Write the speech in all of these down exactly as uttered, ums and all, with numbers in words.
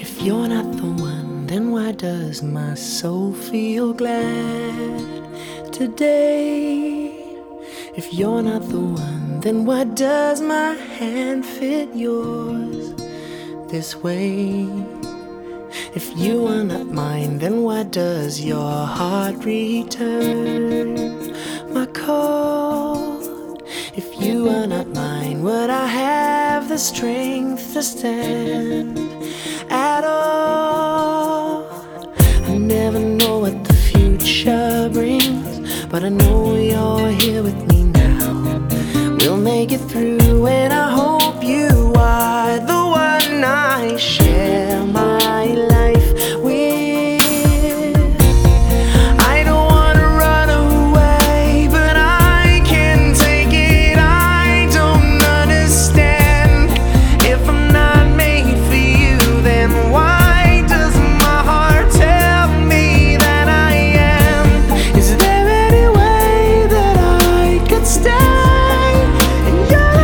If you're not the one, then why does my soul feel glad today? If you're not the one, then why does my hand fit yours this way? If you are not mine, then why does your heart return my call? If you are not mine, would I have the strength to stand at all? I never know what the future brings, but I know you're here with me now. We'll make it through, and I hope you are the one I share my life with. I don't wanna run away, but I can't take it. I don't understand. If I'm not made for you, then why does my heart tell me that I am? Is there any way that I could stay in your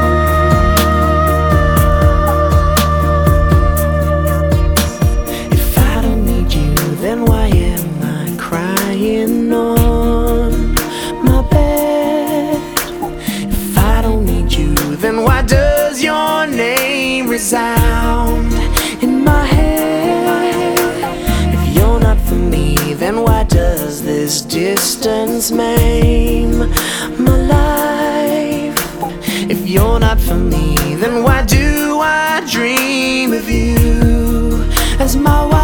life? If I don't need you, then why am I crying on my bed? If I don't need you, then why does your name resound in my head? If you're not for me, then why does this distance maim my life? If you're not for me, then why do I dream of you as my wife?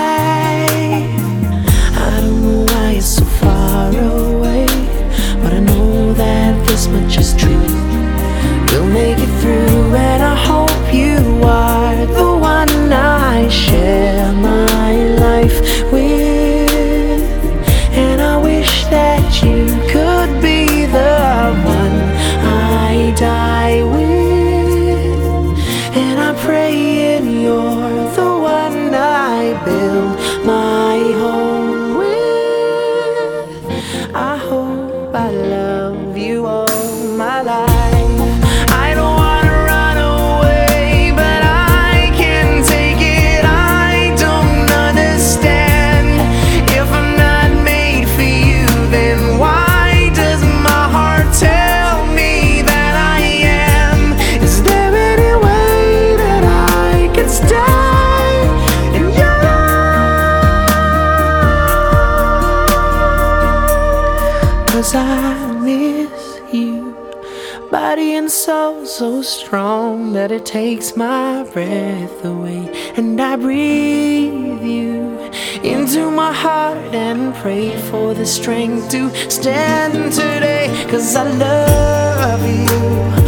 I don't know why you're so far away, but I know that this much is true. We'll make it through, and I hope you are the one I share my life with. And I wish that you could be the one I die with. And I'm praying you're the one I build my home with. I hope I love you all my life. I don't wanna run away, but I can't take it. I don't understand. If I'm not made for you, then why does my heart tell me that I am? Is there any way that I could stay in your life? 'Cause I miss you, body and soul so strong that it takes my breath away. And I breathe you into my heart and pray for the strength to stand today. 'Cause I love you.